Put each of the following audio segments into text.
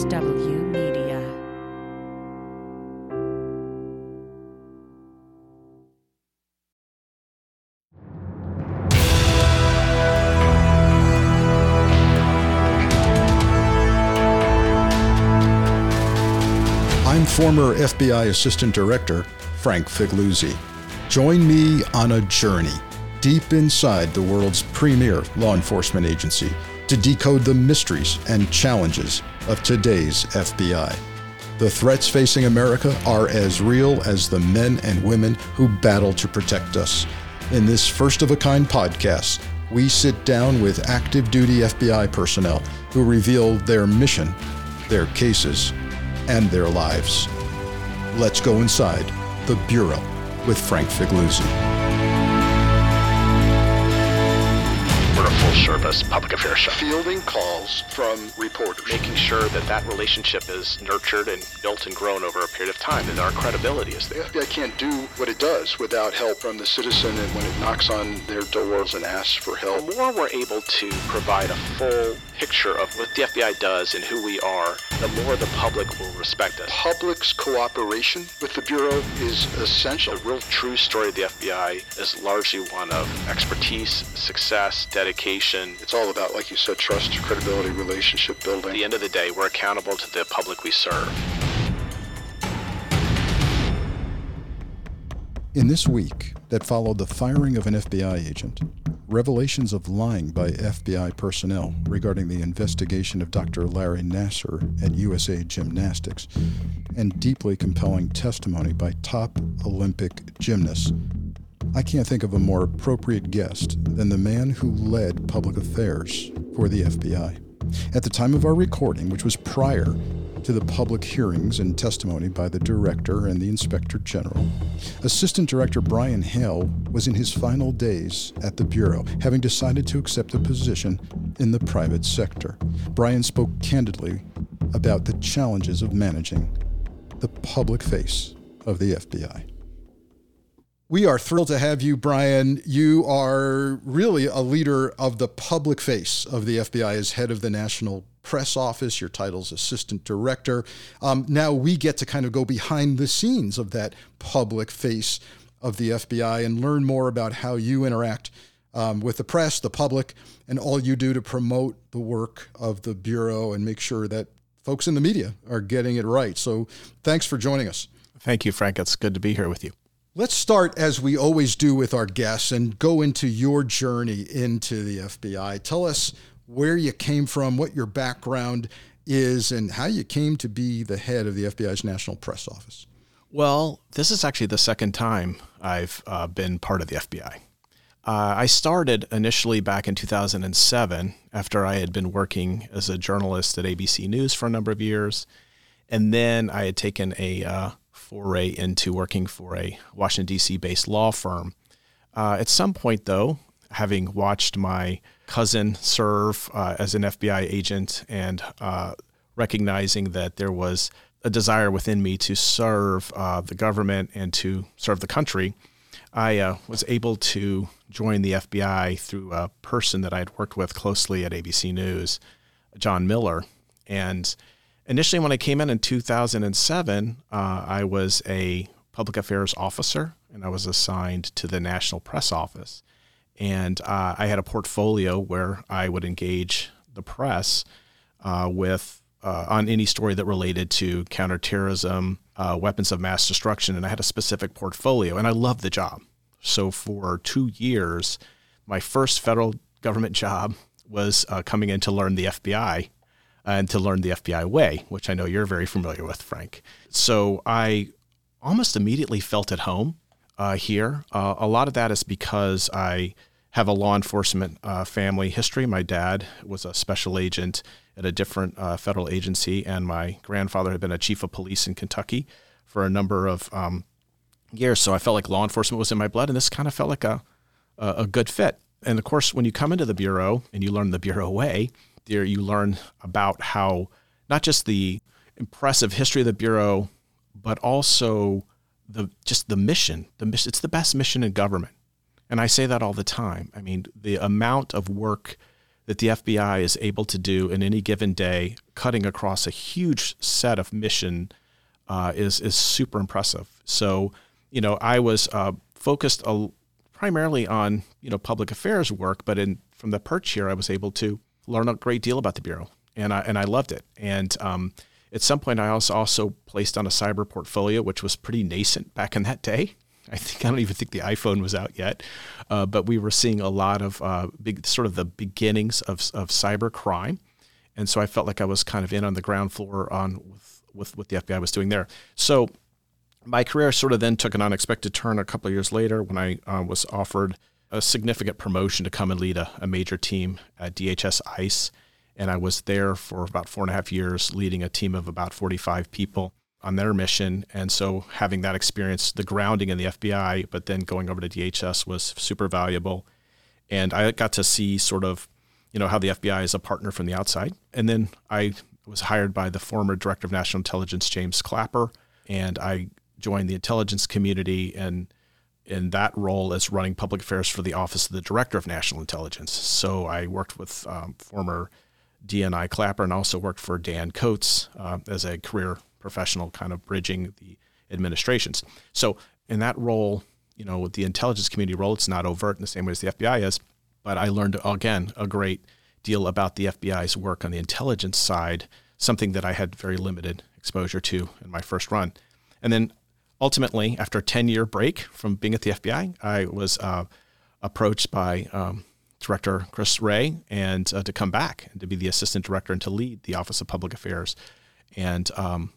HW Media. I'm former FBI Assistant Director Frank Figliuzzi. Join me on a journey deep inside the world's premier law enforcement agency to decode the mysteries and challenges of today's FBI. The threats facing America are as real as the men and women who battle to protect us. In this first-of-a-kind podcast, we sit down with active duty FBI personnel who reveal their mission, their cases, and their lives. Let's go inside the Bureau with Frank Figliuzzi. We're a full-service public affairs show. Fielding calls from reporters. Making sure that that relationship is nurtured and built and grown over a period of time, and our credibility is there. The FBI can't do what it does without help from the citizen, and when it knocks on their doors and asks for help. The more we're able to provide a full picture of what the FBI does and who we are, the more the public will respect us. Public's cooperation with the Bureau is essential. The real true story of the FBI is largely one of expertise, success, dedication. It's all about, like you said, trust, credibility, relationship building. At the end of the day, we're accountable to the public we serve. In this week that followed the firing of an FBI agent, revelations of lying by FBI personnel regarding the investigation of Dr. Larry Nassar at USA Gymnastics, and deeply compelling testimony by top Olympic gymnasts, I can't think of a more appropriate guest than the man who led public affairs for the FBI. At the time of our recording, which was prior to the public hearings and testimony by the Director and the Inspector General, Assistant Director Brian Hale was in his final days at the Bureau, having decided to accept a position in the private sector. Brian spoke candidly about the challenges of managing the public face of the FBI. We are thrilled to have you, Brian. You are really a leader of the public face of the FBI as head of the National Press Office. Your title's Assistant Director. Now we get to kind of go behind the scenes of that public face of the FBI and learn more about how you interact with the press, the public, and all you do to promote the work of the Bureau and make sure that folks in the media are getting it right. So thanks for joining us. Thank you, Frank. It's good to be here with you. Let's start, as we always do with our guests, and go into your journey into the FBI. Tell us where you came from, what your background is, and how you came to be the head of the FBI's National Press Office. Well, this is actually the second time I've been part of the FBI. I started initially back in 2007 after I had been working as a journalist at ABC News for a number of years, and then I had taken a foray into working for a Washington, D.C. based law firm. At some point, though, having watched my cousin serve as an FBI agent and recognizing that there was a desire within me to serve the government and to serve the country, I was able to join the FBI through a person that I had worked with closely at ABC News, John Miller. And initially, when I came in 2007, I was a public affairs officer, and I was assigned to the National Press Office. And I had a portfolio where I would engage the press with on any story that related to counterterrorism, weapons of mass destruction, and I had a specific portfolio, and I loved the job. So for 2 years, my first federal government job was coming in to learn the FBI and to learn the FBI way, which I know you're very familiar with, Frank. So I almost immediately felt at home here. A lot of that is because I have a law enforcement family history. My dad was a special agent at a different federal agency, and my grandfather had been a chief of police in Kentucky for a number of years. So I felt like law enforcement was in my blood, and this kind of felt like a good fit. And of course, when you come into the Bureau and you learn the Bureau way, there you learn about how not just the impressive history of the Bureau, but also the mission. It's the best mission in government. And I say that all the time. I mean, the amount of work that the FBI is able to do in any given day, cutting across a huge set of mission, is super impressive. So, I was focused primarily on, public affairs work, but from the perch here, I was able to learn a great deal about the Bureau, and I loved it. And at some point, I was also placed on a cyber portfolio, which was pretty nascent back in that day. I don't even think the iPhone was out yet, but we were seeing a lot of the beginnings of cyber crime, and so I felt like I was kind of in on the ground floor with what the FBI was doing there. So my career sort of then took an unexpected turn a couple of years later when I was offered a significant promotion to come and lead a major team at DHS ICE, and I was there for about 4.5 years, leading a team of about 45 people on their mission. And so having that experience, the grounding in the FBI, but then going over to DHS was super valuable. And I got to see sort of, how the FBI is a partner from the outside. And then I was hired by the former Director of National Intelligence, James Clapper, and I joined the intelligence community, and in that role as running public affairs for the Office of the Director of National Intelligence. So I worked with former DNI Clapper and also worked for Dan Coates as a career professional, kind of bridging the administrations. So in that role, with the intelligence community role, it's not overt in the same way as the FBI is, but I learned, again, a great deal about the FBI's work on the intelligence side, something that I had very limited exposure to in my first run. And then ultimately, after a 10-year break from being at the FBI, I was approached by Director Chris Wray and to come back and to be the assistant director and to lead the Office of Public Affairs. And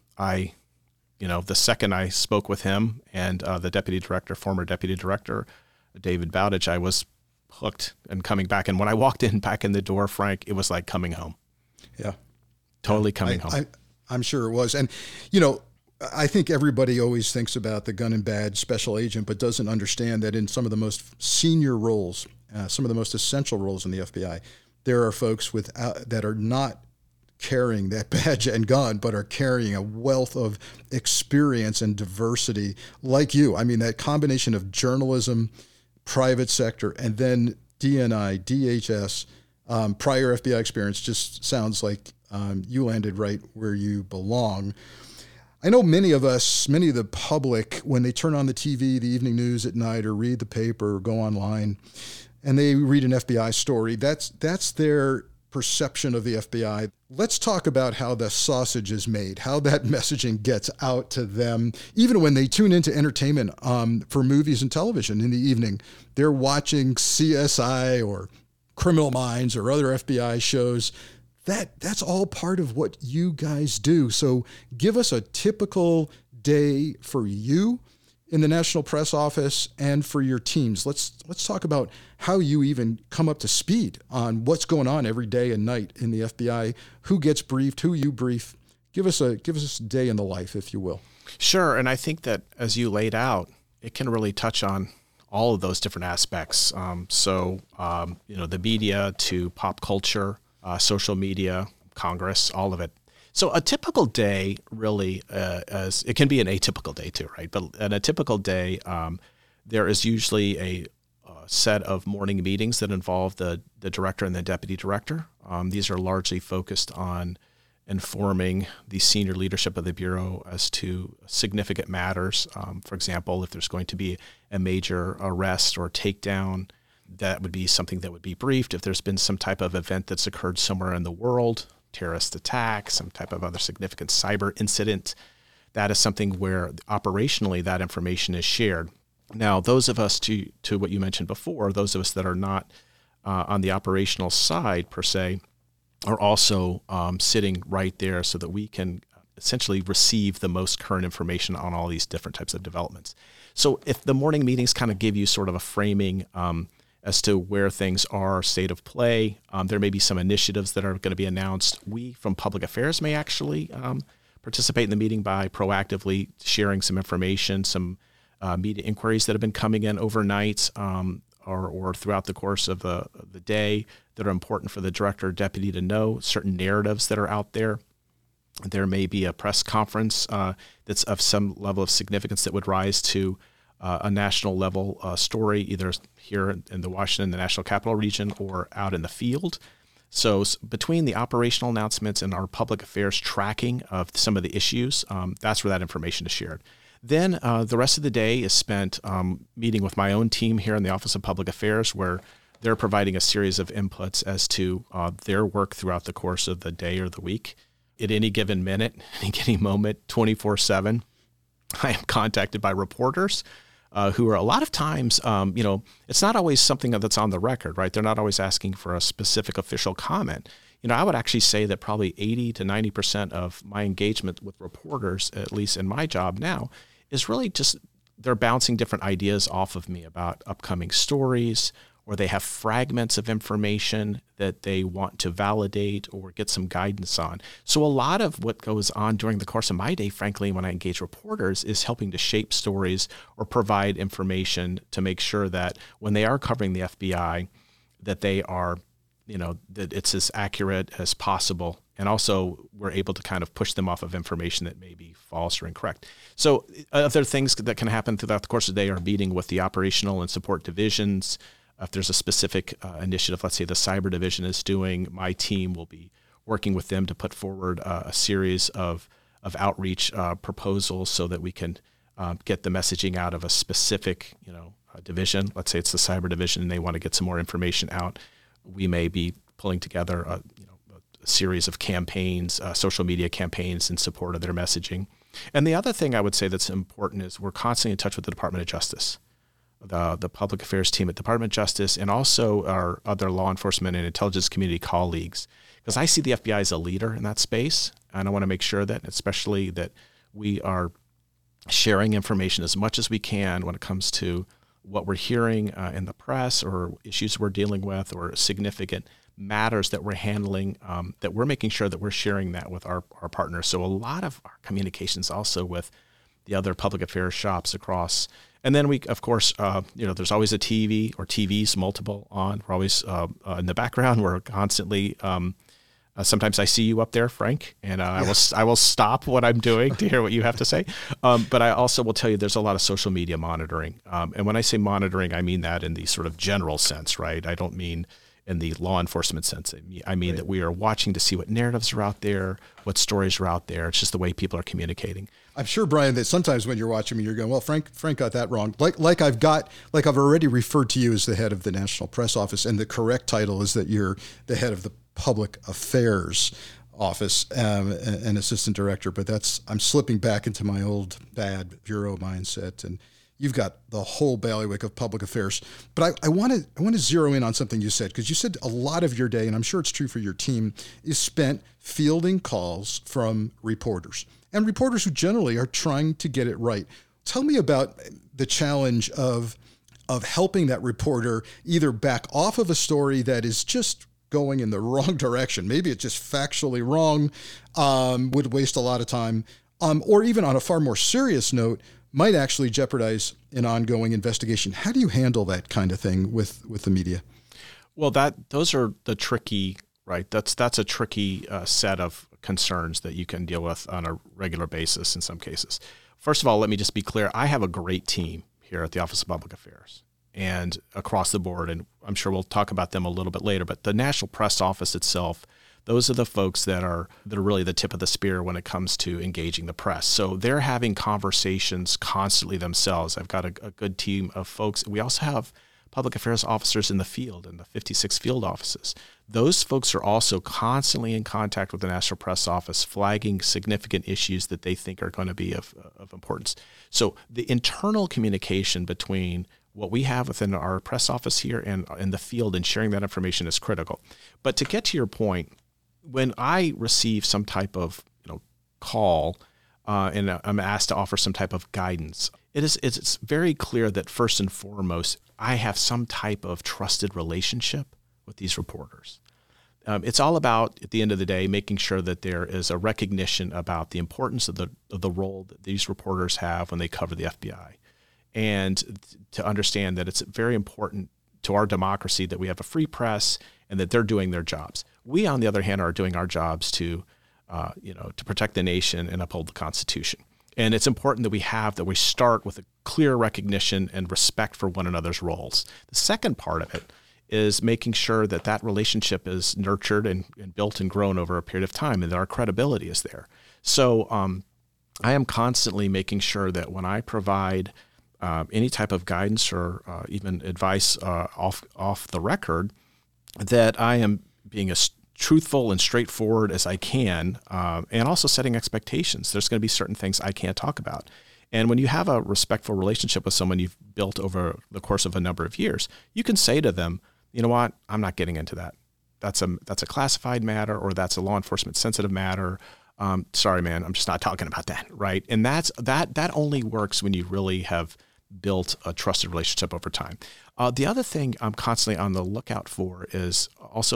the second I spoke with him and the former deputy director, David Bowditch, I was hooked and coming back. And when I walked back in the door, Frank, it was like coming home. Yeah. Totally coming home. I'm sure it was. And, I think everybody always thinks about the gun and badge special agent, but doesn't understand that in some of the most senior roles, some of the most essential roles in the FBI, there are folks that are not carrying that badge and gun, but are carrying a wealth of experience and diversity like you. I mean, that combination of journalism, private sector, and then DNI, DHS, prior FBI experience just sounds like you landed right where you belong. I know many of the public, when they turn on the TV, the evening news at night, or read the paper, or go online, and they read an FBI story, that's their perception of the FBI. Let's talk about how the sausage is made, how that messaging gets out to them. Even when they tune into entertainment for movies and television in the evening, they're watching CSI or Criminal Minds or other FBI shows. That's all part of what you guys do. So give us a typical day for you in the National Press Office and for your teams. Let's talk about how you even come up to speed on what's going on every day and night in the FBI, who gets briefed, who you brief. Give us a day in the life, if you will. Sure. And I think that as you laid out, it can really touch on all of those different aspects. The media to pop culture, social media, Congress, all of it. So a typical day really, as it can be an atypical day too, right? But in a typical day, there is usually a set of morning meetings that involve the director and the deputy director. These are largely focused on informing the senior leadership of the Bureau as to significant matters. For example, if there's going to be a major arrest or takedown, that would be something that would be briefed. If there's been some type of event that's occurred somewhere in the world, terrorist attack, some type of other significant cyber incident, that is something where operationally that information is shared. Now, those of us, to what you mentioned before, those of us that are not on the operational side per se, are also sitting right there so that we can essentially receive the most current information on all these different types of developments. So if the morning meetings kind of give you sort of a framing as to where things are, state of play, there may be some initiatives that are going to be announced. We from Public Affairs may actually participate in the meeting by proactively sharing some information, some media inquiries that have been coming in overnight or throughout the course of the day that are important for the director or deputy to know, certain narratives that are out there. There may be a press conference that's of some level of significance that would rise to a national level story, either here in the Washington, the National Capital Region, or out in the field. So between the operational announcements and our public affairs tracking of some of the issues, that's where that information is shared. Then the rest of the day is spent meeting with my own team here in the Office of Public Affairs, where they're providing a series of inputs as to their work throughout the course of the day or the week. At any given minute, any moment, 24/7, I am contacted by reporters who are a lot of times, it's not always something that's on the record, right? They're not always asking for a specific official comment. I would actually say that probably 80 to 90% of my engagement with reporters, at least in my job now, is really just they're bouncing different ideas off of me about upcoming stories, or they have fragments of information that they want to validate or get some guidance on. So a lot of what goes on during the course of my day, frankly, when I engage reporters, is helping to shape stories or provide information to make sure that when they are covering the FBI, that they are, that it's as accurate as possible. And also we're able to kind of push them off of information that may be false or incorrect. So other things that can happen throughout the course of the day are meeting with the operational and support divisions. If there's a specific initiative, let's say the cyber division is doing, my team will be working with them to put forward a series of outreach proposals so that we can get the messaging out of a specific, division. Let's say it's the cyber division and they want to get some more information out. We may be pulling together a series of campaigns, social media campaigns in support of their messaging. And the other thing I would say that's important is we're constantly in touch with the Department of Justice. The public affairs team at Department of Justice, and also our other law enforcement and intelligence community colleagues, because I see the FBI as a leader in that space, and I want to make sure that, especially that we are sharing information as much as we can when it comes to what we're hearing in the press or issues we're dealing with or significant matters that we're handling, that we're making sure that we're sharing that with our partners. So a lot of our communications also with the other public affairs shops across. And then we, of course, there's always a TV or TVs, multiple on. We're always in the background. We're constantly, sometimes I see you up there, Frank, and I will stop what I'm doing to hear what you have to say. But I also will tell you there's a lot of social media monitoring. And when I say monitoring, I mean that in the sort of general sense, right? I don't mean in the law enforcement sense. I mean that we are watching to see what narratives are out there, what stories are out there. It's just the way people are communicating. I'm sure, Brian, that sometimes when you're watching me, you're going, well, Frank got that wrong. Like I've already referred to you as the head of the National Press Office, and the correct title is that you're the head of the Public Affairs Office and assistant director. But I'm slipping back into my old bad bureau mindset, and you've got the whole bailiwick of public affairs. But I want to zero in on something you said, because you said a lot of your day, and I'm sure it's true for your team, is spent fielding calls from reporters. And reporters who generally are trying to get it right. Tell me about the challenge of helping that reporter either back off of a story that is just going in the wrong direction. Maybe it's just factually wrong, would waste a lot of time, or even on a far more serious note, might actually jeopardize an ongoing investigation. How do you handle that kind of thing with the media? Well, those are the tricky, right? That's a tricky set of concerns that you can deal with on a regular basis in some cases. First of all, let me just be clear. I have a great team here at the Office of Public Affairs and across the board, and I'm sure we'll talk about them a little bit later, but the National Press Office itself, those are the folks that are really the tip of the spear when it comes to engaging the press. So they're having conversations constantly themselves. I've got a good team of folks. We also have public affairs officers in the field, in the 56 field offices. Those folks are also constantly in contact with the National Press Office, flagging significant issues that they think are going to be of importance. So the internal communication between what we have within our press office here and in the field and sharing that information is critical. But to get to your point, when I receive some type of call and I'm asked to offer some type of guidance, it's very clear that first and foremost, I have some type of trusted relationship with these reporters. It's all about, at the end of the day, making sure that there is a recognition about the importance of the role that these reporters have when they cover the FBI, and to understand that it's very important to our democracy that we have a free press and that they're doing their jobs. We, on the other hand, are doing our jobs to protect the nation and uphold the Constitution. And it's important that we start with a clear recognition and respect for one another's roles. The second part of it is making sure that that relationship is nurtured and built and grown over a period of time, and that our credibility is there. So I am constantly making sure that when I provide any type of guidance or even advice off the record, that I am being as truthful and straightforward as I can, and also setting expectations. There's going to be certain things I can't talk about. And when you have a respectful relationship with someone you've built over the course of a number of years, you can say to them, you know what, I'm not getting into that. That's a classified matter, or that's a law enforcement sensitive matter. Sorry, man, I'm just not talking about that, right? And that only works when you really have built a trusted relationship over time. The other thing I'm constantly on the lookout for is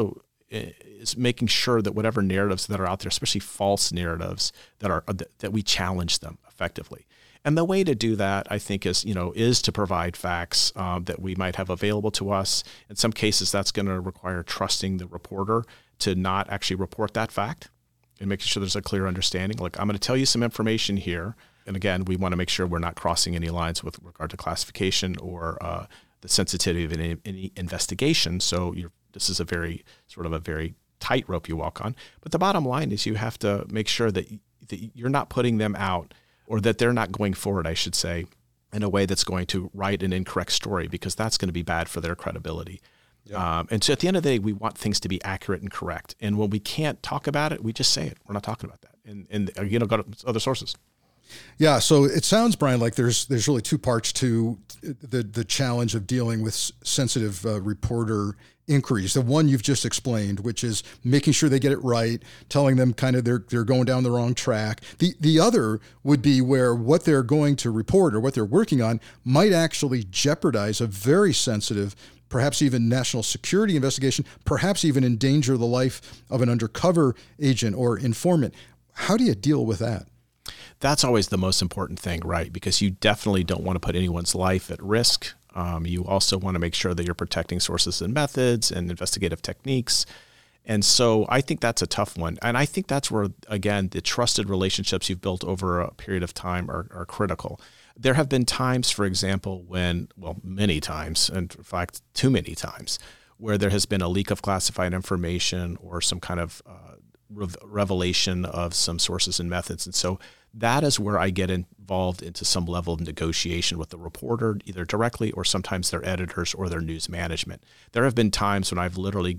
making sure that whatever narratives that are out there, especially false narratives, that we challenge them effectively. And the way to do that, I think, is to provide facts that we might have available to us. In some cases, that's going to require trusting the reporter to not actually report that fact and making sure there's a clear understanding. Like, I'm going to tell you some information here. And again, we want to make sure we're not crossing any lines with regard to classification or the sensitivity of any investigation. So this is a very tightrope you walk on. But the bottom line is you have to make sure that you're not putting them out, or that they're not going forward, I should say, in a way that's going to write an incorrect story, because that's going to be bad for their credibility. Yeah. And so at the end of the day, we want things to be accurate and correct. And when we can't talk about it, we just say it. We're not talking about that. And go to other sources. Yeah. So it sounds, Brian, like there's really two parts to the challenge of dealing with sensitive reporter inquiries. The one you've just explained, which is making sure they get it right, telling them kind of they're going down the wrong track. The other would be where what they're going to report or what they're working on might actually jeopardize a very sensitive, perhaps even national security investigation, perhaps even endanger the life of an undercover agent or informant. How do you deal with that? That's always the most important thing, right? Because you definitely don't want to put anyone's life at risk. You also want to make sure that you're protecting sources and methods and investigative techniques. And so I think that's a tough one. And I think that's where, again, the trusted relationships you've built over a period of time are critical. There have been times, for example, many times, in fact, too many times, where there has been a leak of classified information or some kind of revelation of some sources and methods. And so that is where I get involved into some level of negotiation with the reporter, either directly or sometimes their editors or their news management. There have been times when I've literally,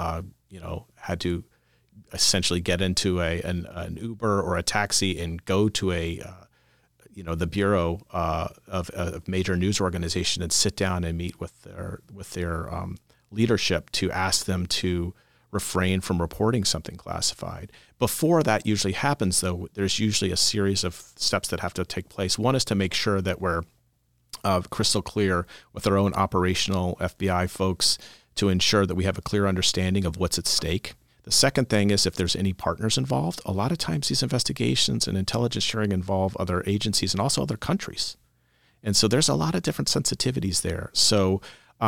had to essentially get into an Uber or a taxi and go to the bureau of a major news organization and sit down and meet with their leadership to ask them to refrain from reporting something classified. Before that usually happens, though, there's usually a series of steps that have to take place. One is to make sure that we're crystal clear with our own operational FBI folks to ensure that we have a clear understanding of what's at stake. The second thing is if there's any partners involved. A lot of times these investigations and intelligence sharing involve other agencies and also other countries. And so there's a lot of different sensitivities there. So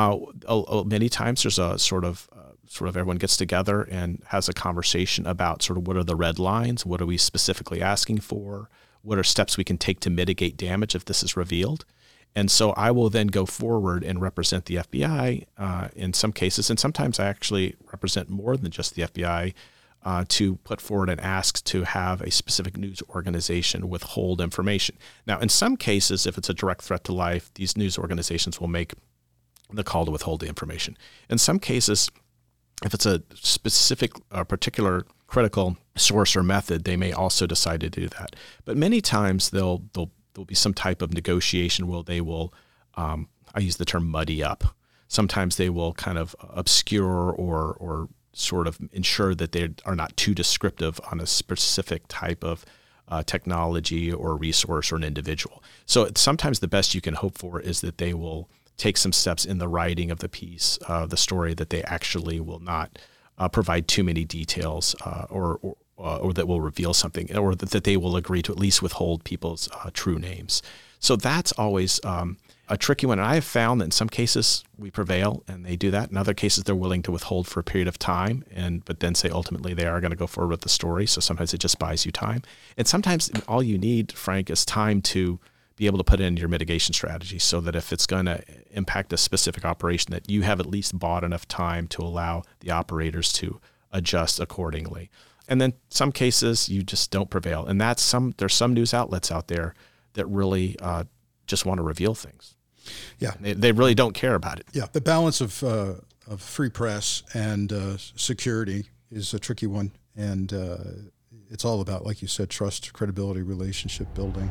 many times there's a sort of everyone gets together and has a conversation about sort of what are the red lines, what are we specifically asking for, what are steps we can take to mitigate damage if this is revealed. And so I will then go forward and represent the FBI in some cases, and sometimes I actually represent more than just the FBI to put forward an ask to have a specific news organization withhold information. Now, in some cases, if it's a direct threat to life, these news organizations will make the call to withhold the information. In some cases, if it's a specific, particular critical source or method, they may also decide to do that. But many times there'll be some type of negotiation where they will, I use the term muddy up. Sometimes they will kind of obscure or sort of ensure that they are not too descriptive on a specific type of technology or resource or an individual. So sometimes the best you can hope for is that they will take some steps in the writing of the piece, the story, that they actually will not provide too many details or that will reveal something, or that they will agree to at least withhold people's true names. So that's always a tricky one. And I have found that in some cases we prevail and they do that. In other cases, they're willing to withhold for a period of time, but then say ultimately they are going to go forward with the story. So sometimes it just buys you time. And sometimes all you need, Frank, is time to be able to put it into your mitigation strategy so that if it's going to impact a specific operation, that you have at least bought enough time to allow the operators to adjust accordingly. And then some cases you just don't prevail. And there's some news outlets out there that really just want to reveal things. Yeah. They really don't care about it. Yeah. The balance of free press and security is a tricky one. And it's all about, like you said, trust, credibility, relationship building.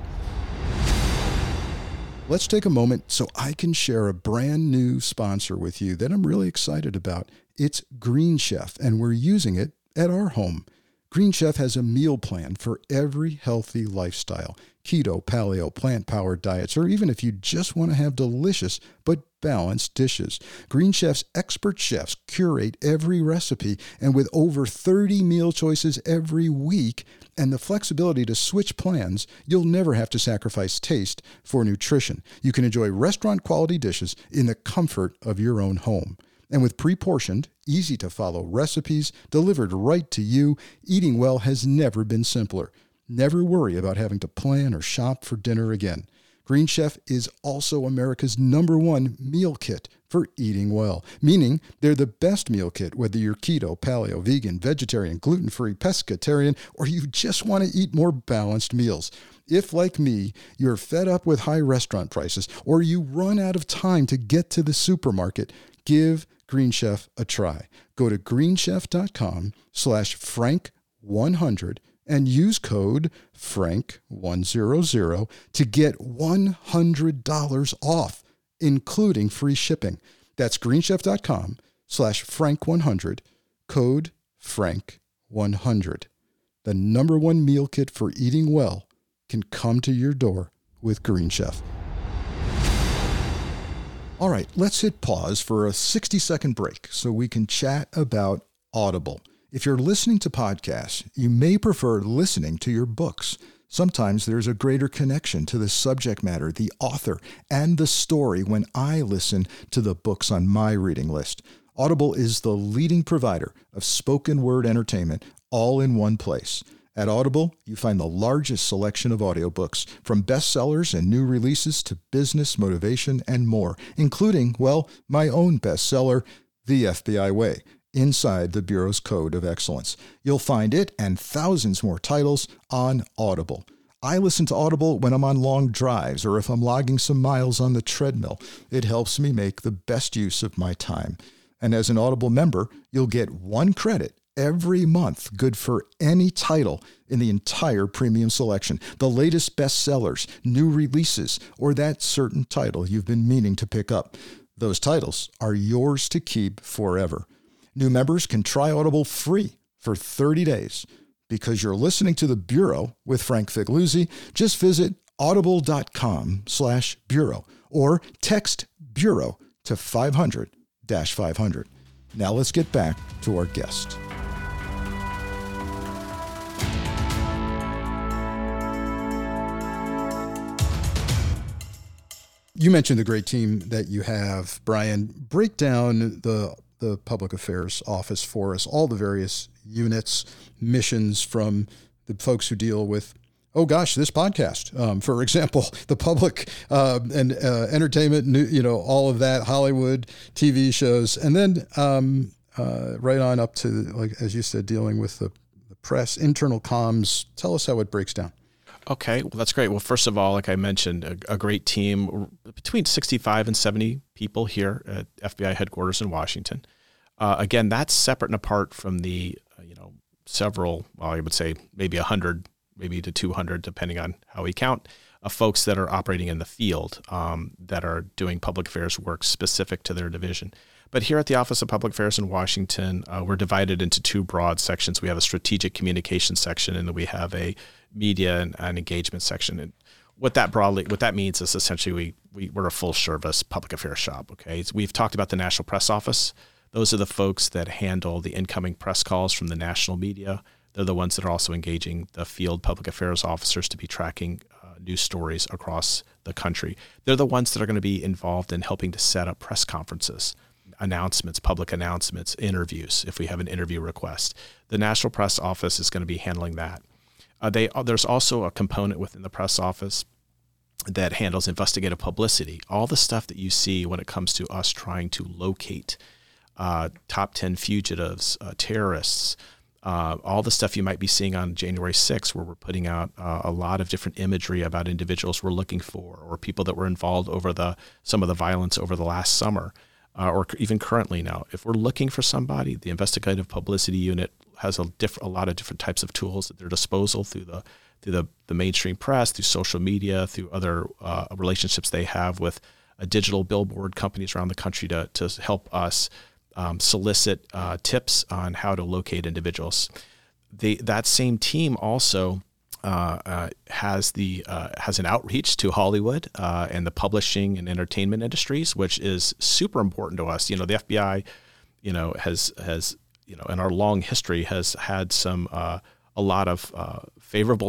Let's take a moment so I can share a brand new sponsor with you that I'm really excited about. It's Green Chef, and we're using it at our home. Green Chef has a meal plan for every healthy lifestyle. Keto, paleo, plant-powered diets, or even if you just want to have delicious but balanced dishes. Green Chef's expert chefs curate every recipe, and with over 30 meal choices every week and the flexibility to switch plans, you'll never have to sacrifice taste for nutrition. You can enjoy restaurant-quality dishes in the comfort of your own home. And with pre-portioned, easy-to-follow recipes delivered right to you, eating well has never been simpler. Never worry about having to plan or shop for dinner again. Green Chef is also America's #1 meal kit for eating well, meaning they're the best meal kit whether you're keto, paleo, vegan, vegetarian, gluten-free, pescatarian, or you just want to eat more balanced meals. If, like me, you're fed up with high restaurant prices or you run out of time to get to the supermarket, give Green Chef a try. Go to greenchef.com/Frank100 and use code FRANK100 to get $100 off, including free shipping. That's greenchef.com/Frank100, code FRANK100. The #1 meal kit for eating well can come to your door with Green Chef. All right, let's hit pause for a 60-second break so we can chat about Audible. If you're listening to podcasts, you may prefer listening to your books. Sometimes there's a greater connection to the subject matter, the author, and the story when I listen to the books on my reading list. Audible is the leading provider of spoken word entertainment all in one place. At Audible, you find the largest selection of audiobooks, from bestsellers and new releases to business, motivation, and more, including, well, my own bestseller, The FBI Way, Inside the Bureau's Code of Excellence. You'll find it and thousands more titles on Audible. I listen to Audible when I'm on long drives or if I'm logging some miles on the treadmill. It helps me make the best use of my time. And as an Audible member, you'll get 1 credit every month, good for any title in the entire premium selection. The latest bestsellers, new releases, or that certain title you've been meaning to pick up. Those titles are yours to keep forever. New members can try Audible free for 30 days. Because you're listening to The Bureau with Frank Figliuzzi, just visit audible.com/bureau or text Bureau to 500-500. Now let's get back to our guest. You mentioned the great team that you have, Brian. Break down the public affairs office for us, all the various units, missions from the folks who deal with, this podcast, for example, the public and entertainment, all of that, Hollywood, TV shows, and then right on up to, like as you said, dealing with the press, internal comms. Tell us how it breaks down. Okay, well, that's great. Well, first of all, like I mentioned, a great team, between 65 and 70 people here at FBI headquarters in Washington. Again, that's separate and apart from the, several, I would say maybe 100, maybe to 200, depending on how we count, of folks that are operating in the field that are doing public affairs work specific to their division. But here at the Office of Public Affairs in Washington, we're divided into 2 broad sections. We have a strategic communications section, and then we have a media and engagement section. And what that means is essentially we're a full service public affairs shop. Okay, we've talked about the National Press Office. Those are the folks that handle the incoming press calls from the national media. They're the ones that are also engaging the field public affairs officers to be tracking news stories across the country. They're the ones that are going to be involved in helping to set up press conferences, announcements, public announcements, interviews, if we have an interview request. The National Press Office is going to be handling that. There's also a component within the press office that handles investigative publicity. All the stuff that you see when it comes to us trying to locate top 10 fugitives, terrorists, all the stuff you might be seeing on January 6th, where we're putting out a lot of different imagery about individuals we're looking for, or people that were involved over some of the violence over the last summer, or even currently now. If we're looking for somebody, the investigative publicity unit has a lot of different types of tools at their disposal through the mainstream press, through social media, through other relationships they have with digital billboard companies around the country to help us solicit tips on how to locate individuals. That same team also has an outreach to Hollywood and the publishing and entertainment industries, which is super important to us. The FBI, has in our long history has had a lot of favorable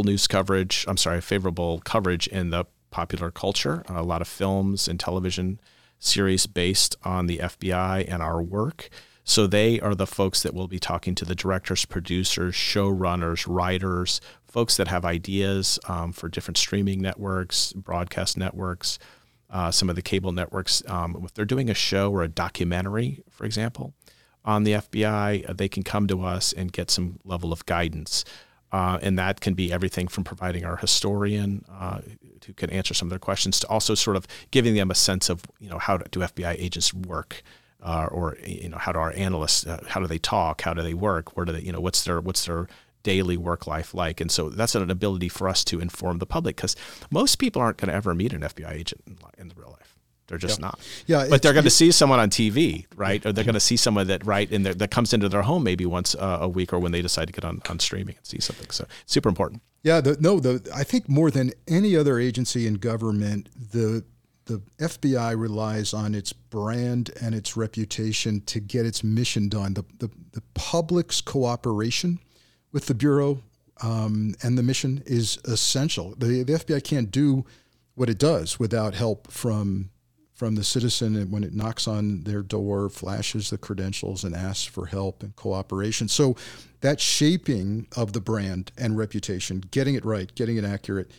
coverage in the popular culture, a lot of films and television series based on the FBI and our work. So they are the folks that will be talking to the directors, producers, showrunners, writers, folks that have ideas for different streaming networks, broadcast networks, some of the cable networks. If they're doing a show or a documentary, for example, on the FBI, they can come to us and get some level of guidance. And that can be everything from providing our historian who can answer some of their questions to also sort of giving them a sense of, how do FBI agents work, or how do our analysts, how do they talk, how do they work, where do they, what's their daily work life like. And so that's an ability for us to inform the public, because most people aren't going to ever meet an FBI agent in the real life. They're just not. Yeah, but they're going to see someone on TV, right? Or they're going to see someone that comes into their home maybe once a week, or when they decide to get on streaming and see something. So super important. Yeah, I think more than any other agency in government, the FBI relies on its brand and its reputation to get its mission done. The public's cooperation with the Bureau and the mission is essential. The FBI can't do what it does without help from the citizen, and when it knocks on their door, flashes the credentials and asks for help and cooperation. So that shaping of the brand and reputation, getting it right, getting it accurate,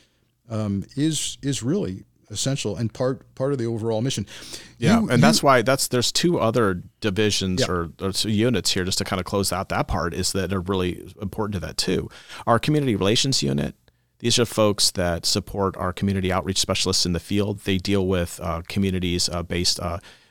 is really essential and part of the overall mission. Yeah, that's why there's two other divisions or units here, just to kind of close out that part, is that are really important to that too. Our community relations unit. These are folks that support our community outreach specialists in the field. They deal with communities based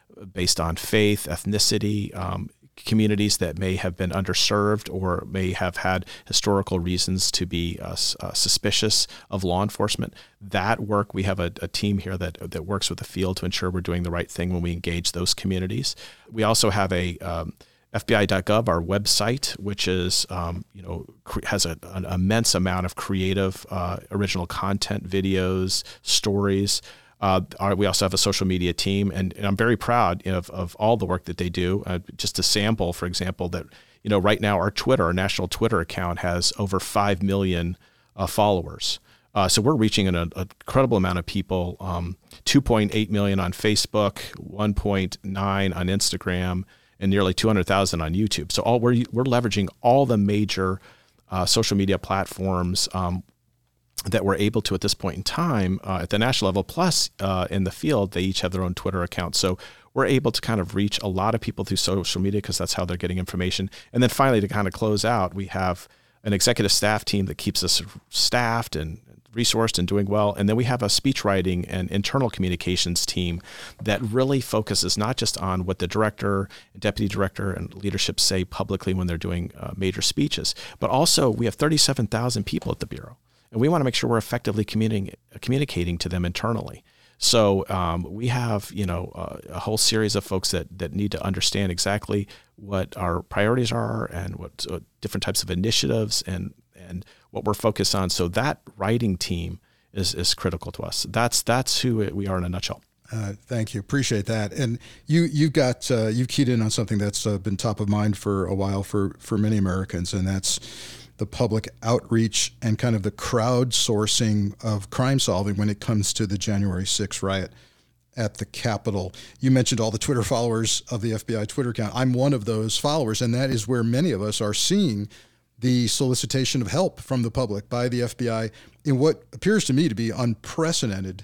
on faith, ethnicity, communities that may have been underserved or may have had historical reasons to be suspicious of law enforcement. That work, we have a team here that works with the field to ensure we're doing the right thing when we engage those communities. We also have a FBI.gov, our website, which is has an immense amount of creative, original content, videos, stories. We also have a social media team, and I'm very proud of all the work that they do. Just to sample, for example, that right now our national Twitter account has over 5 million followers. So we're reaching an incredible amount of people. 2.8 million on Facebook, 1.9 on Instagram, and nearly 200,000 on YouTube. So we're leveraging all the major social media platforms that we're able to at this point in time at the national level. Plus, in the field, they each have their own Twitter account. So we're able to kind of reach a lot of people through social media, because that's how they're getting information. And then finally, to kind of close out, we have an executive staff team that keeps us staffed and resourced and doing well. And then we have a speech writing and internal communications team that really focuses not just on what the director, deputy director, and leadership say publicly when they're doing major speeches, but also we have 37,000 people at the Bureau, and we want to make sure we're effectively communicating to them internally. So we have, a whole series of folks that need to understand exactly what our priorities are and what different types of initiatives and what we're focused on. So that writing team is critical to us. That's who we are in a nutshell. Thank you. Appreciate that. And you've keyed in on something that's been top of mind for a while for many Americans, and that's the public outreach and kind of the crowdsourcing of crime solving when it comes to the January 6th riot at the Capitol. You mentioned all the Twitter followers of the FBI Twitter account. I'm one of those followers, and that is where many of us are seeing the solicitation of help from the public by the FBI in what appears to me to be unprecedented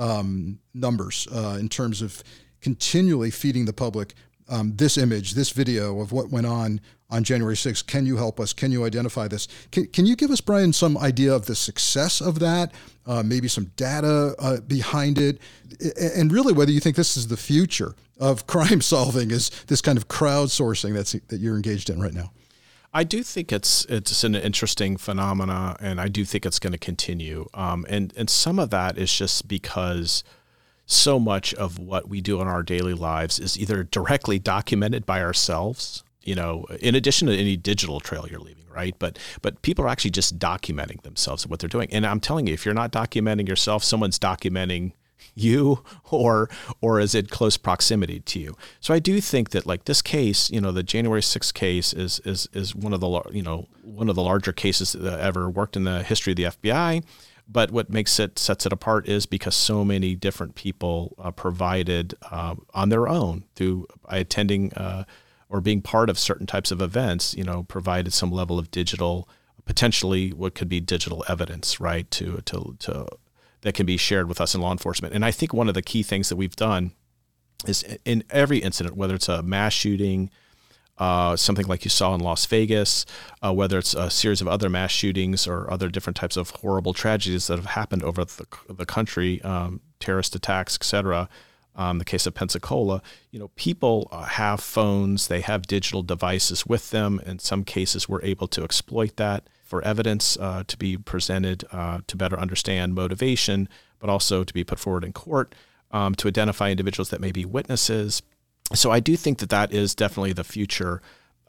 numbers in terms of continually feeding the public this image, this video of what went on January 6th. Can you help us? Can you identify this? Can you give us, Brian, some idea of the success of that, maybe some data behind it, and really whether you think this is the future of crime solving, is this kind of crowdsourcing that you're engaged in right now? I do think it's an interesting phenomena, and I do think it's going to continue. And some of that is just because so much of what we do in our daily lives is either directly documented by ourselves, in addition to any digital trail you're leaving, right? But people are actually just documenting themselves and what they're doing. And I'm telling you, if you're not documenting yourself, someone's documenting you or is it close proximity to you. So I do think that like this case, the January 6th case is one of the larger cases that ever worked in the history of the FBI. But what sets it apart is because so many different people provided on their own through attending or being part of certain types of events, provided some level of digital, potentially what could be digital evidence, right, to that can be shared with us in law enforcement. And I think one of the key things that we've done is in every incident, whether it's a mass shooting, something like you saw in Las Vegas, whether it's a series of other mass shootings or other different types of horrible tragedies that have happened over the country, terrorist attacks, et cetera. The case of Pensacola, people have phones, they have digital devices with them. In some cases, we're able to exploit that for evidence to be presented to better understand motivation, but also to be put forward in court to identify individuals that may be witnesses. So I do think that is definitely the future.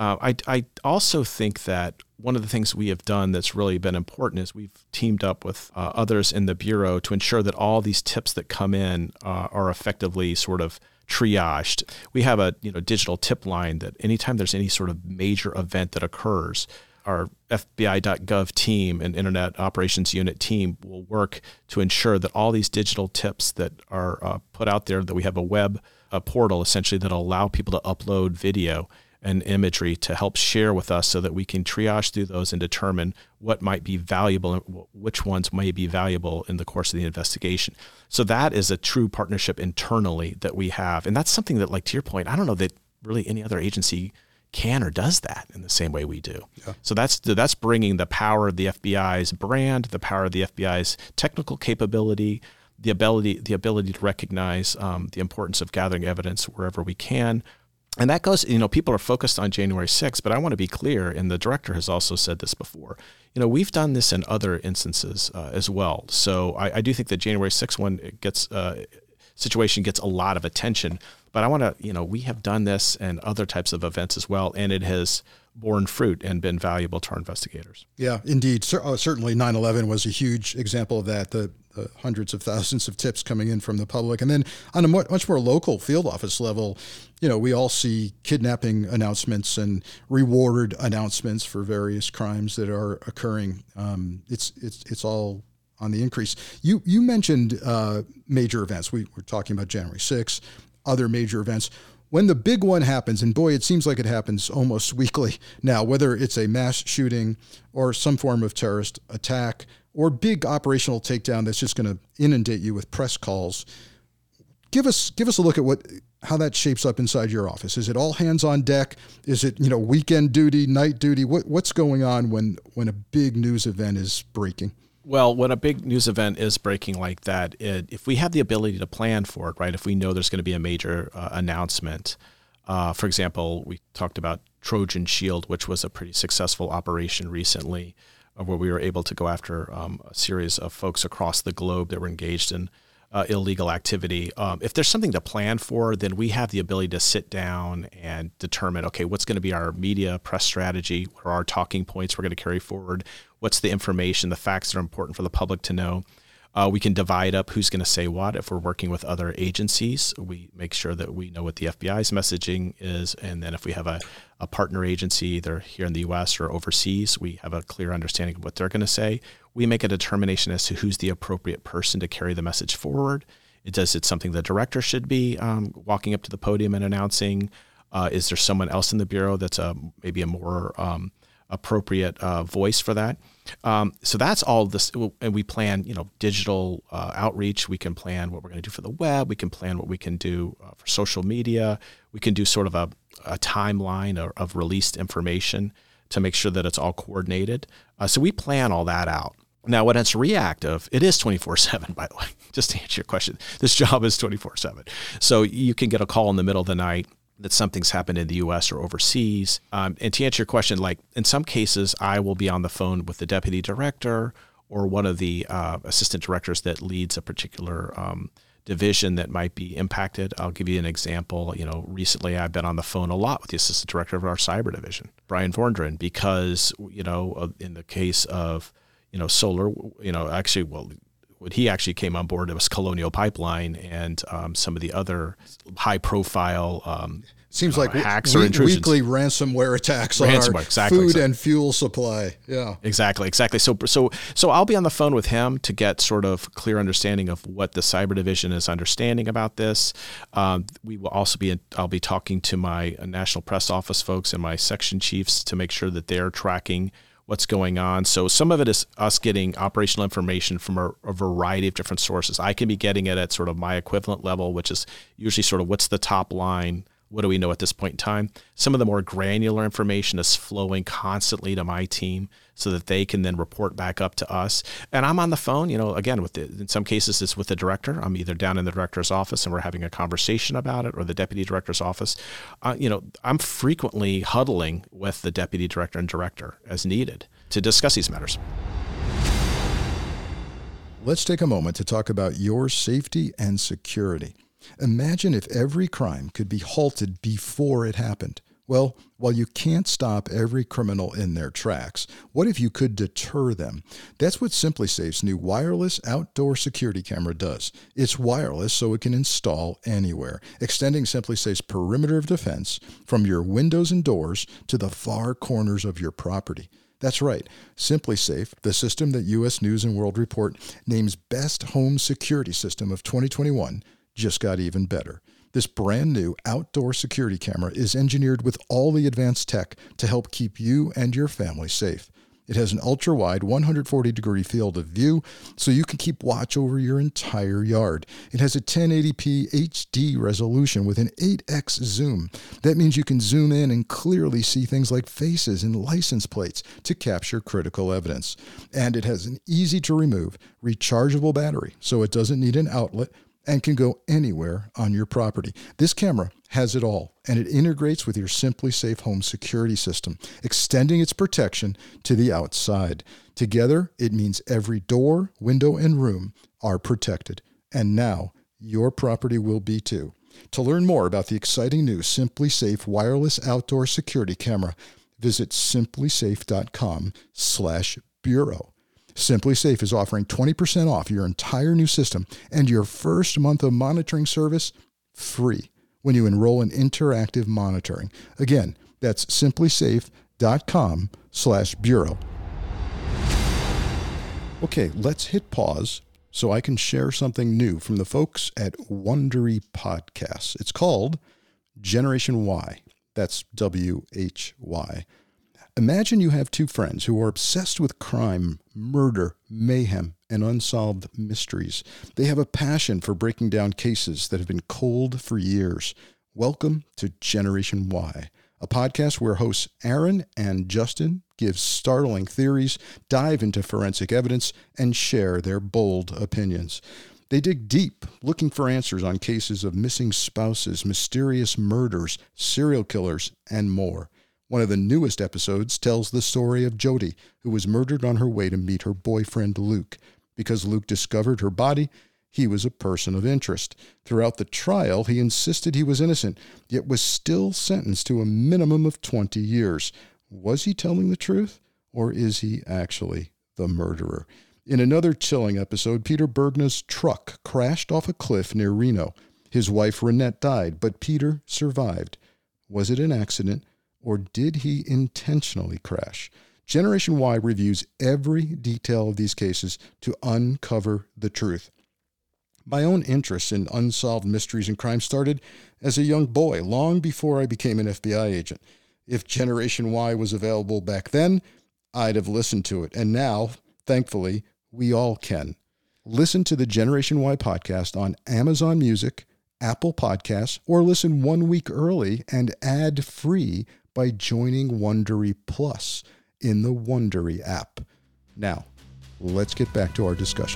I also think that one of the things we have done that's really been important is we've teamed up with others in the Bureau to ensure that all these tips that come in are effectively sort of triaged. We have a digital tip line that anytime there's any sort of major event that occurs, our FBI.gov team and Internet Operations Unit team will work to ensure that all these digital tips that are put out there, that we have a portal essentially that'll allow people to upload video and imagery to help share with us so that we can triage through those and determine what might be valuable and which ones may be valuable in the course of the investigation. So that is a true partnership internally that we have. And that's something that, like to your point, I don't know that really any other agency can or does that in the same way we do. Yeah. So that's bringing the power of the FBI's brand, the power of the FBI's technical capability, the ability to recognize the importance of gathering evidence wherever we can. And that goes, people are focused on January 6th, but I want to be clear, and the director has also said this before, we've done this in other instances as well. So I do think the January 6th one situation gets a lot of attention, but I want to, we have done this and other types of events as well, and it has borne fruit and been valuable to our investigators. Yeah, indeed. Certainly 9/11 was a huge example of that, the hundreds of thousands of tips coming in from the public. And then on a much more local field office level, we all see kidnapping announcements and reward announcements for various crimes that are occurring. It's all on the increase. You mentioned major events. We were talking about January 6th, other major events. When the big one happens, and boy, it seems like it happens almost weekly now, whether it's a mass shooting or some form of terrorist attack or big operational takedown that's just going to inundate you with press calls, give us a look at how that shapes up inside your office. Is it all hands on deck? Is it weekend duty, night duty? What's going on when a big news event is breaking? Well, when a big news event is breaking like that, if we have the ability to plan for it, right, if we know there's going to be a major announcement, for example, we talked about Trojan Shield, which was a pretty successful operation recently, where we were able to go after a series of folks across the globe that were engaged in illegal activity. If there's something to plan for, then we have the ability to sit down and determine, okay, what's going to be our media press strategy? What are our talking points we're going to carry forward? What's the information, the facts that are important for the public to know? We can divide up who's going to say what. If we're working with other agencies, we make sure that we know what the FBI's messaging is. And then if we have a partner agency, either here in the U.S. or overseas, we have a clear understanding of what they're going to say. We make a determination as to who's the appropriate person to carry the message forward. Is it something the director should be walking up to the podium and announcing? Is there someone else in the Bureau that's maybe a more appropriate voice for that? So that's all this, and we plan, digital outreach. We can plan what we're going to do for the web. We can plan what we can do for social media. We can do sort of a timeline of released information to make sure that it's all coordinated. So we plan all that out. Now, when it's reactive, it is 24/7, by the way, just to answer your question. This job is 24/7. So you can get a call in the middle of the night that something's happened in the U.S. or overseas. And to answer your question, like in some cases, I will be on the phone with the deputy director or one of the assistant directors that leads a particular division that might be impacted. I'll give you an example. Recently I've been on the phone a lot with the assistant director of our cyber division, Brian Vordren, because, in the case of, solar, when he actually came on board, it was Colonial Pipeline and some of the other high-profile seems like hacks or intrusions. Weekly ransomware attacks on our food and fuel supply. Yeah, exactly. So I'll be on the phone with him to get sort of clear understanding of what the cyber division is understanding about this. We will also I'll be talking to my national press office folks and my section chiefs to make sure that they're tracking what's going on. So some of it is us getting operational information from a variety of different sources. I can be getting it at sort of my equivalent level, which is usually sort of what's the top line, what do we know at this point in time? Some of the more granular information is flowing constantly to my team so that they can then report back up to us. And I'm on the phone, again, in some cases it's with the director. I'm either down in the director's office and we're having a conversation about it, or the deputy director's office. I'm frequently huddling with the deputy director and director as needed to discuss these matters. Let's take a moment to talk about your safety and security. Imagine if every crime could be halted before it happened. Well, while you can't stop every criminal in their tracks, what if you could deter them? That's what SimpliSafe's new wireless outdoor security camera does. It's wireless, so it can install anywhere, extending SimpliSafe's perimeter of defense from your windows and doors to the far corners of your property. That's right. SimpliSafe, the system that U.S. News & World Report names Best Home Security System of 2021, just got even better. This brand new outdoor security camera is engineered with all the advanced tech to help keep you and your family safe. It has an ultra-wide 140-degree field of view, so you can keep watch over your entire yard. It has a 1080p HD resolution with an 8x zoom. That means you can zoom in and clearly see things like faces and license plates to capture critical evidence. And it has an easy-to-remove, rechargeable battery, so it doesn't need an outlet and can go anywhere on your property. This camera has it all, and it integrates with your SimpliSafe home security system, extending its protection to the outside. Together, it means every door, window, and room are protected. And now, your property will be too. To learn more about the exciting new SimpliSafe wireless outdoor security camera, visit simplisafe.com/bureau. SimpliSafe is offering 20% off your entire new system and your first month of monitoring service free when you enroll in interactive monitoring. Again, that's simplisafe.com/bureau. Okay, let's hit pause so I can share something new from the folks at Wondery Podcasts. It's called Generation Why. That's WHY. Imagine you have two friends who are obsessed with crime, murder, mayhem, and unsolved mysteries. They have a passion for breaking down cases that have been cold for years. Welcome to Generation Why, a podcast where hosts Aaron and Justin give startling theories, dive into forensic evidence, and share their bold opinions. They dig deep, looking for answers on cases of missing spouses, mysterious murders, serial killers, and more. One of the newest episodes tells the story of Jody, who was murdered on her way to meet her boyfriend Luke. Because Luke discovered her body, he was a person of interest. Throughout the trial, he insisted he was innocent, yet was still sentenced to a minimum of 20 years. Was he telling the truth, or is he actually the murderer? In another chilling episode, Peter Bergna's truck crashed off a cliff near Reno. His wife Renette died, but Peter survived. Was it an accident? Or did he intentionally crash? Generation Y reviews every detail of these cases to uncover the truth. My own interest in unsolved mysteries and crime started as a young boy, long before I became an FBI agent. If Generation Y was available back then, I'd have listened to it. And now, thankfully, we all can. Listen to the Generation Y podcast on Amazon Music, Apple Podcasts, or listen 1 week early and ad-free by joining Wondery Plus in the Wondery app. Now, let's get back to our discussion.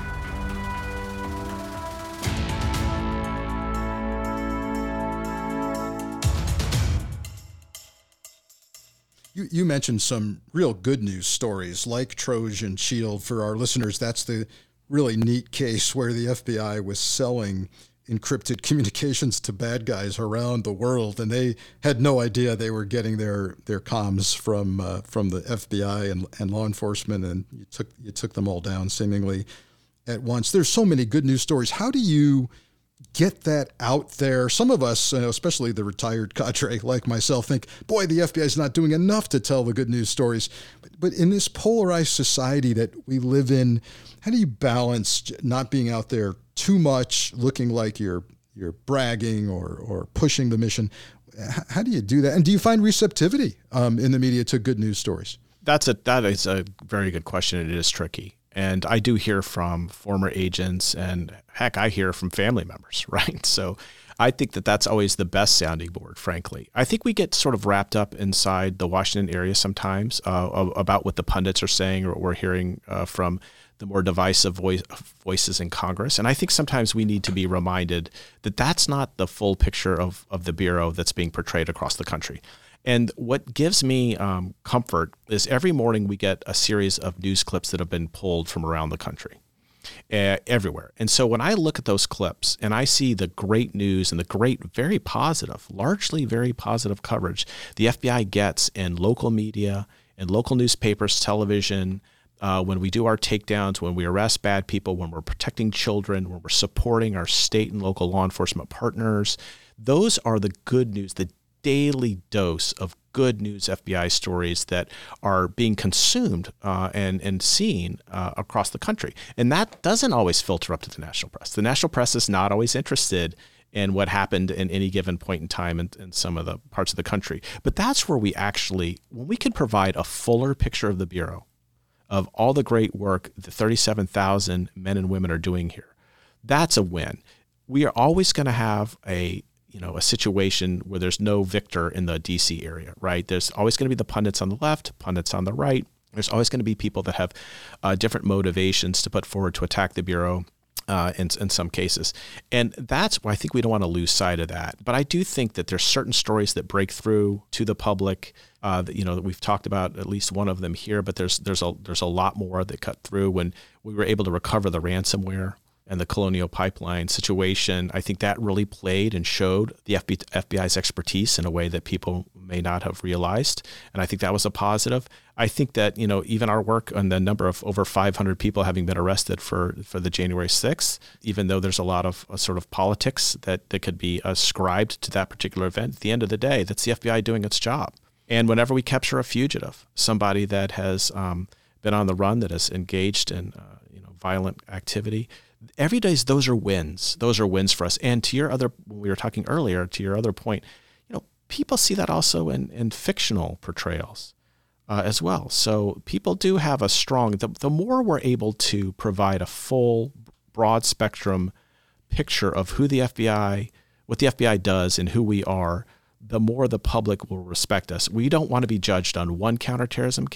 You mentioned some real good news stories like Trojan Shield. For our listeners, that's the really neat case where the FBI was selling encrypted communications to bad guys around the world, and they had no idea they were getting their comms from the FBI and law enforcement, and you took them all down seemingly at once. There's so many good news stories. How do you get that out there? Some of us, especially the retired cadre like myself, think, boy, the FBI is not doing enough to tell the good news stories. But in this polarized society that we live in, how do you balance not being out there too much, looking like you're bragging or pushing the mission? How do you do that? And do you find receptivity in the media to good news stories? That is a very good question. It is tricky. And I do hear from former agents, and heck, I hear from family members, right? So I think that that's always the best sounding board, frankly. I think we get sort of wrapped up inside the Washington area sometimes about what the pundits are saying or what we're hearing from the more divisive voices in Congress. And I think sometimes we need to be reminded that that's not the full picture of the Bureau that's being portrayed across the country. And what gives me comfort is every morning we get a series of news clips that have been pulled from around the country, everywhere. And so when I look at those clips and I see the great news and the great, very positive, largely very positive coverage the FBI gets in local media, in local newspapers, television, when we do our takedowns, when we arrest bad people, when we're protecting children, when we're supporting our state and local law enforcement partners, those are the good news, the daily dose of good news FBI stories that are being consumed and seen across the country. And that doesn't always filter up to the national press. The national press is not always interested in what happened in any given point in time in some of the parts of the country. But that's where we actually, when we can provide a fuller picture of the Bureau, of all the great work the 37,000 men and women are doing here, that's a win. We are always going to have a situation where there's no victor in the DC area, right? There's always going to be the pundits on the left, pundits on the right. There's always going to be people that have different motivations to put forward to attack the Bureau in some cases. And that's why I think we don't want to lose sight of that. But I do think that there's certain stories that break through to the public that we've talked about at least one of them here, but there's a lot more that cut through. When we were able to recover the ransomware and the Colonial Pipeline situation, I think that really played and showed the FBI's expertise in a way that people may not have realized. And I think that was a positive. I think that, even our work on the number of over 500 people having been arrested for the January 6th, even though there's a lot of sort of politics that could be ascribed to that particular event, at the end of the day, that's the FBI doing its job. And whenever we capture a fugitive, somebody that has been on the run, that has engaged in violent activity, every day, those are wins. Those are wins for us. And when we were talking earlier, to your other point, people see that also in fictional portrayals as well. So people do have a strong, the more we're able to provide a full, broad spectrum picture of who the FBI, what the FBI does and who we are, the more the public will respect us. We don't want to be judged on one counterintelligence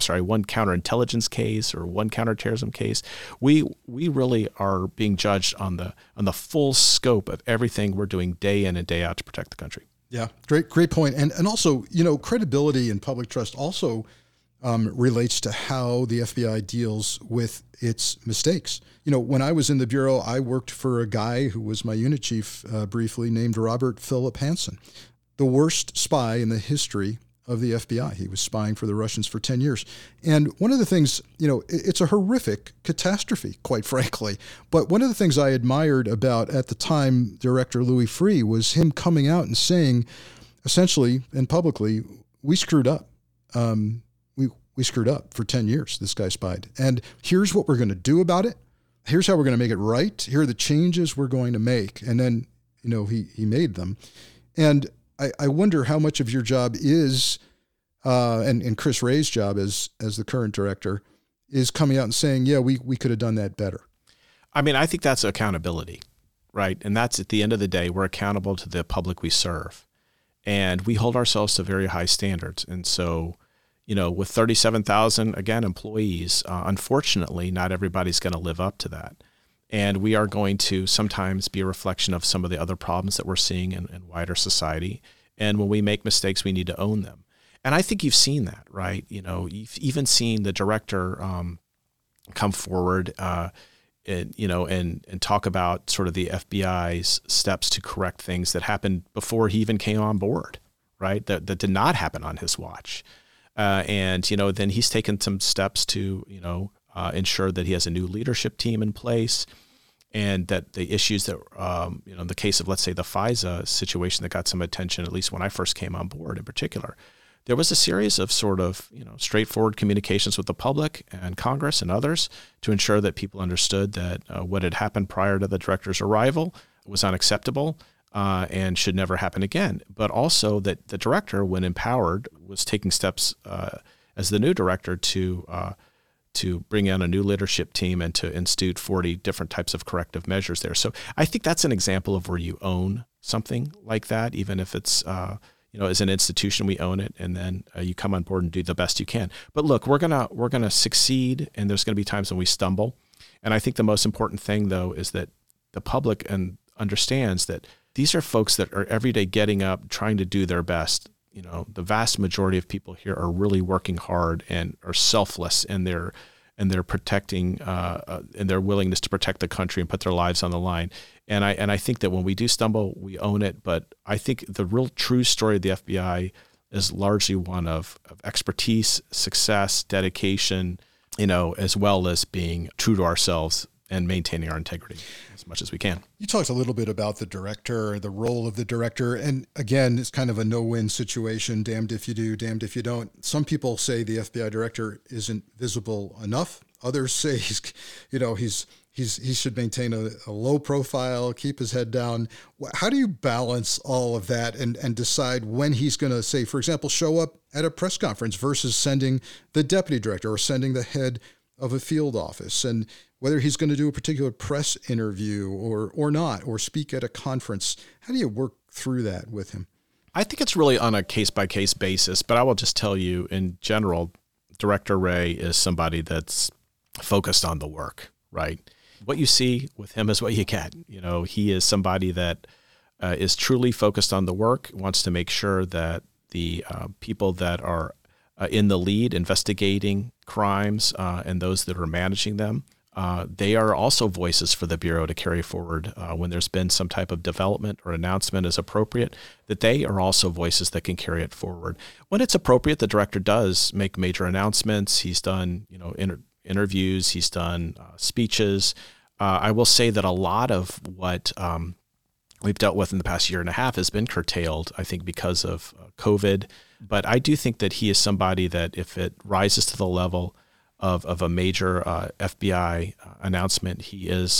case or one counterterrorism case. We really are being judged on the full scope of everything we're doing day in and day out to protect the country. Yeah, great point. And also, credibility and public trust also relates to how the FBI deals with its mistakes. When I was in the Bureau, I worked for a guy who was my unit chief briefly named Robert Philip Hansen, the worst spy in the history of the FBI. He was spying for the Russians for 10 years. And one of the things, it's a horrific catastrophe, quite frankly. But one of the things I admired about, at the time, Director Louis Freeh was him coming out and saying, essentially and publicly, we screwed up. We screwed up for 10 years. This guy spied. And here's what we're going to do about it. Here's how we're going to make it right. Here are the changes we're going to make. And then, he made them. And I wonder how much of your job is and Chris Wray's job as the current director is coming out and saying, yeah, we could have done that better. I mean, I think that's accountability, right? And that's at the end of the day, we're accountable to the public we serve. And we hold ourselves to very high standards. And so, with 37,000, again, employees, unfortunately, not everybody's going to live up to that. And we are going to sometimes be a reflection of some of the other problems that we're seeing in wider society. And when we make mistakes, we need to own them. And I think you've seen that, right? You've even seen the director come forward and talk about sort of the FBI's steps to correct things that happened before he even came on board, right? That did not happen on his watch. And then he's taken some steps to, ensure that he has a new leadership team in place, and that the issues that, in the case of, let's say, the FISA situation that got some attention, at least when I first came on board in particular, there was a series of sort of, straightforward communications with the public and Congress and others to ensure that people understood that what had happened prior to the director's arrival was unacceptable and should never happen again. But also that the director, when empowered, was taking steps as the new director to bring in a new leadership team and to institute 40 different types of corrective measures there. So I think that's an example of where you own something like that, even if it's as an institution, we own it, and then you come on board and do the best you can. But look, we're gonna succeed, and there's gonna be times when we stumble. And I think the most important thing, though, is that the public understands that these are folks that are every day getting up, trying to do their best. The vast majority of people here are really working hard and are selfless in their protecting and their willingness to protect the country and put their lives on the line. And I think that when we do stumble, we own it. But I think the real true story of the FBI is largely one of expertise, success, dedication, as well as being true to ourselves and maintaining our integrity as much as we can. You talked a little bit about the director, the role of the director. And again, it's kind of a no-win situation. Damned if you do, damned if you don't. Some people say the FBI director isn't visible enough. Others say he should maintain a low profile, keep his head down. How do you balance all of that and decide when he's going to, say, for example, show up at a press conference versus sending the deputy director or sending the head of a field office, and whether he's going to do a particular press interview or not, or speak at a conference? How do you work through that with him? I think it's really on a case-by-case basis, but I will just tell you in general, Director Wray is somebody that's focused on the work, right? What you see with him is what you get. He is somebody that is truly focused on the work, wants to make sure that the people that are in the lead investigating crimes and those that are managing them, they are also voices for the Bureau to carry forward when there's been some type of development or announcement as appropriate, that they are also voices that can carry it forward. When it's appropriate, the director does make major announcements. He's done, interviews. He's done speeches. I will say that a lot of what we've dealt with in the past year and a half has been curtailed, I think, because of COVID. But I do think that he is somebody that if it rises to the level of a major FBI announcement, he's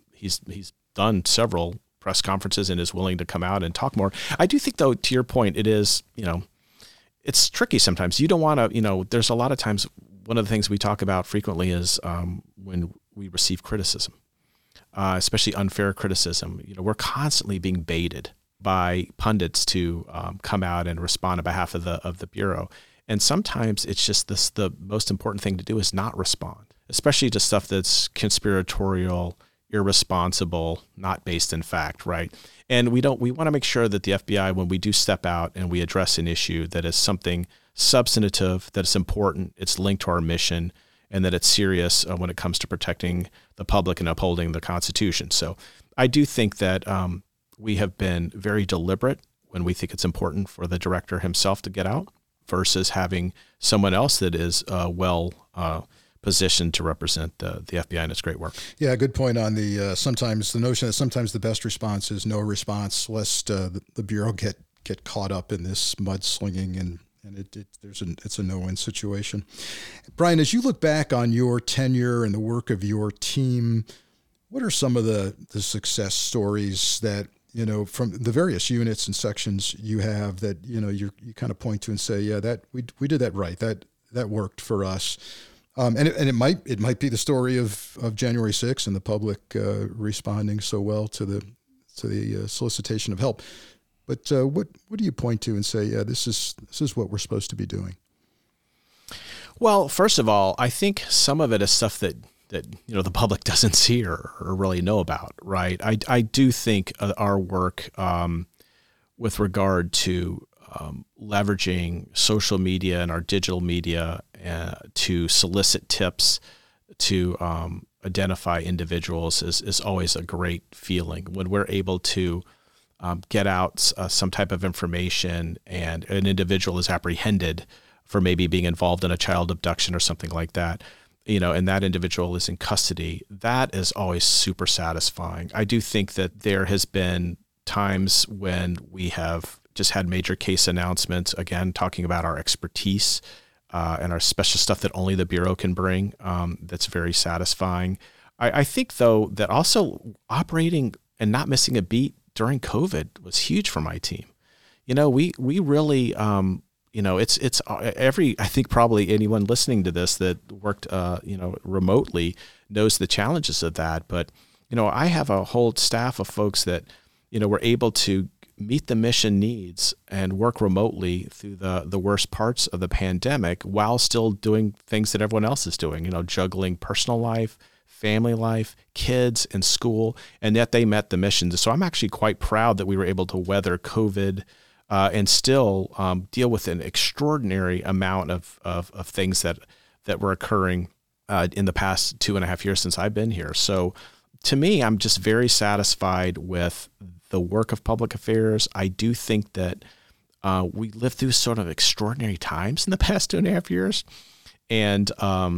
done several press conferences and is willing to come out and talk more. I do think, though, to your point, it is, it's tricky sometimes. You don't want to, there's a lot of times, one of the things we talk about frequently is when we receive criticism, especially unfair criticism. We're constantly being baited by pundits to come out and respond on behalf of the Bureau. And sometimes it's just the most important thing to do is not respond, especially to stuff that's conspiratorial, irresponsible, not based in fact, right? And we want to make sure that the FBI, when we do step out and we address an issue that is something substantive, that it's important, it's linked to our mission, and that it's serious when it comes to protecting the public and upholding the Constitution. So I do think that we have been very deliberate when we think it's important for the director himself to get out versus having someone else that is positioned to represent the FBI and its great work. Yeah, good point on the notion that sometimes the best response is no response, lest the Bureau get caught up in this mudslinging and it's a no-win situation. Brian, as you look back on your tenure and the work of your team, what are some of the success stories that from the various units and sections you have that, you kind of point to and say, yeah, that we did that right. That worked for us. And it might be the story of January 6th and the public responding so well to the solicitation of help. But what do you point to and say, yeah, this is what we're supposed to be doing? Well, first of all, I think some of it is stuff that the public doesn't see or really know about, right? I do think our work with regard to leveraging social media and our digital media to solicit tips to identify individuals is always a great feeling when we're able to get out some type of information and an individual is apprehended for maybe being involved in a child abduction or something like that, and that individual is in custody. That is always super satisfying. I do think that there has been times when we have just had major case announcements, again, talking about our expertise and our special stuff that only the Bureau can bring. That's very satisfying. I think, though, that also operating and not missing a beat during COVID was huge for my team. We really, it's I think probably anyone listening to this that worked, remotely knows the challenges of that. But, I have a whole staff of folks that, were able to meet the mission needs and work remotely through the worst parts of the pandemic while still doing things that everyone else is doing, juggling personal life, family life, kids, and school, and yet they met the mission. So I'm actually quite proud that we were able to weather COVID and still deal with an extraordinary amount of things that were occurring in the past 2.5 years since I've been here. So to me, I'm just very satisfied with the work of public affairs. I do think that we lived through sort of extraordinary times in the past 2.5 years. And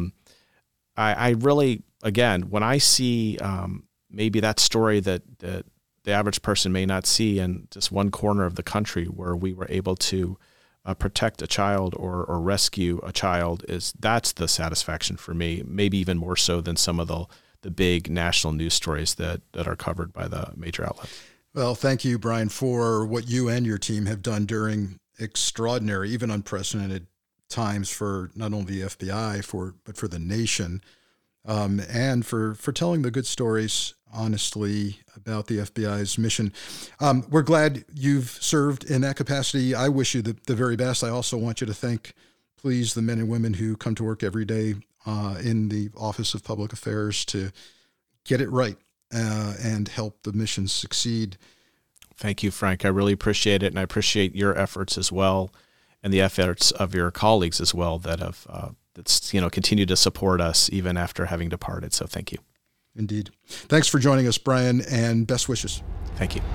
I really, again, when I see maybe that story that the average person may not see in just one corner of the country where we were able to protect a child or rescue a child, that's the satisfaction for me, maybe even more so than some of the big national news stories that are covered by the major outlets. Well, thank you, Brian, for what you and your team have done during extraordinary, even unprecedented times for not only the FBI, but for the nation, and for telling the good stories honestly about the FBI's mission. We're glad you've served in that capacity. I wish you the very best. I also want you to thank, please, the men and women who come to work every day in the Office of Public Affairs to get it right and help the mission succeed. Thank you, Frank. I really appreciate it, and I appreciate your efforts as well, and the efforts of your colleagues as well that have continued to support us even after having departed. So thank you. Indeed. Thanks for joining us, Brian, and best wishes. Thank you.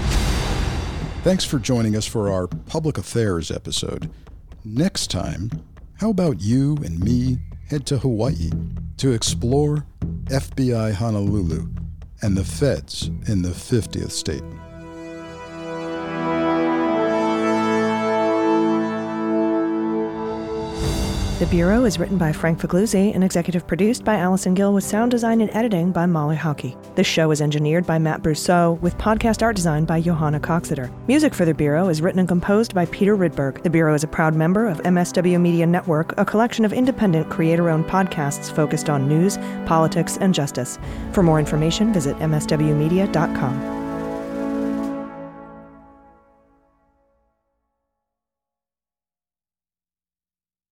Thanks for joining us for our Public Affairs episode. Next time, how about you and me head to Hawaii to explore FBI Honolulu and the feds in the 50th state? The Bureau is written by Frank Figluzzi and executive produced by Allison Gill with sound design and editing by Molly Hockey. This show is engineered by Matt Brousseau with podcast art design by Johanna Coxeter. Music for The Bureau is written and composed by Peter Rydberg. The Bureau is a proud member of MSW Media Network, a collection of independent creator-owned podcasts focused on news, politics, and justice. For more information, visit mswmedia.com.